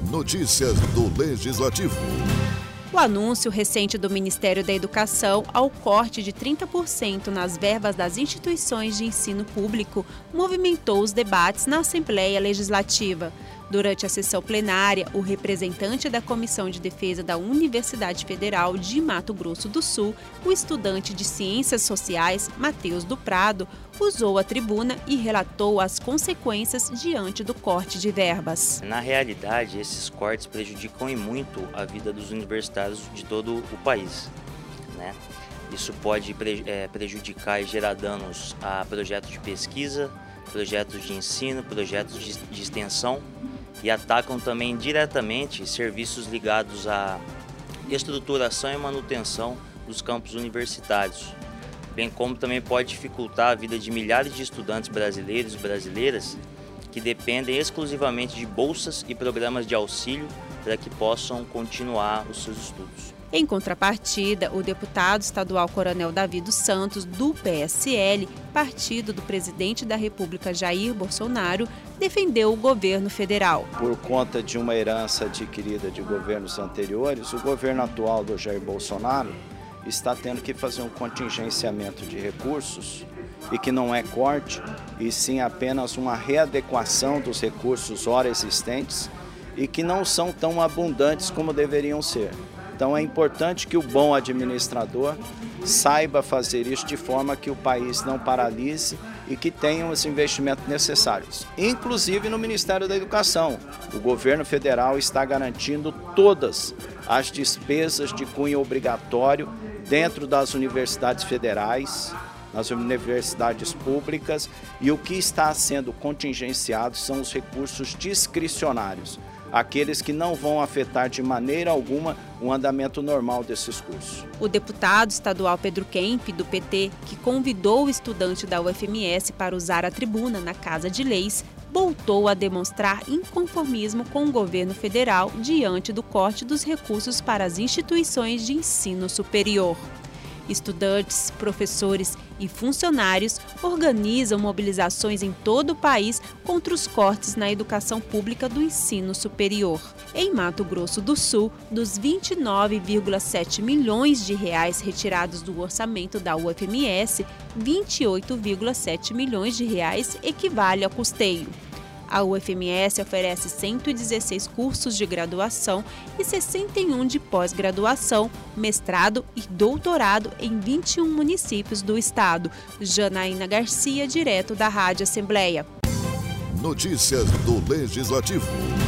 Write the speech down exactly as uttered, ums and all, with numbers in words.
Notícias do Legislativo. O anúncio recente do Ministério da Educação ao corte de trinta por cento nas verbas das instituições de ensino público movimentou os debates na Assembleia Legislativa. Durante a sessão plenária, o representante da Comissão de Defesa da Universidade Federal de Mato Grosso do Sul, o estudante de Ciências Sociais, Matheus do Prado, usou a tribuna e relatou as consequências diante do corte de verbas. Na realidade, esses cortes prejudicam e muito a vida dos universitários de todo o país, né? Isso pode prejudicar e gerar danos a projetos de pesquisa, projetos de ensino, projetos de, de extensão e atacam também diretamente serviços ligados à estruturação e manutenção dos campos universitários, bem como também pode dificultar a vida de milhares de estudantes brasileiros e brasileiras que dependem exclusivamente de bolsas e programas de auxílio para que possam continuar os seus estudos. Em contrapartida, o deputado estadual Coronel Davi dos Santos, do P S L, partido do presidente da República Jair Bolsonaro, defendeu o governo federal. Por conta de uma herança adquirida de governos anteriores, o governo atual do Jair Bolsonaro está tendo que fazer um contingenciamento de recursos e que não é corte, e sim apenas uma readequação dos recursos ora existentes e que não são tão abundantes como deveriam ser. Então é importante que o bom administrador saiba fazer isso de forma que o país não paralise e que tenha os investimentos necessários. Inclusive no Ministério da Educação, o governo federal está garantindo todas as despesas de cunho obrigatório dentro das universidades federais, nas universidades públicas, e o que está sendo contingenciado são os recursos discricionários, aqueles que não vão afetar de maneira alguma o andamento normal desses cursos. O deputado estadual Pedro Kemp, do P T, que convidou o estudante da U F M S para usar a tribuna na Casa de Leis, voltou a demonstrar inconformismo com o governo federal diante do corte dos recursos para as instituições de ensino superior. Estudantes, professores e funcionários organizam mobilizações em todo o país contra os cortes na educação pública do ensino superior. Em Mato Grosso do Sul, dos vinte e nove vírgula sete milhões de reais retirados do orçamento da U F M S, vinte e oito vírgula sete milhões de reais equivale ao custeio. A U F M S oferece cento e dezesseis cursos de graduação e sessenta e um de pós-graduação, mestrado e doutorado em vinte e um municípios do estado. Janaína Garcia, direto da Rádio Assembleia. Notícias do Legislativo.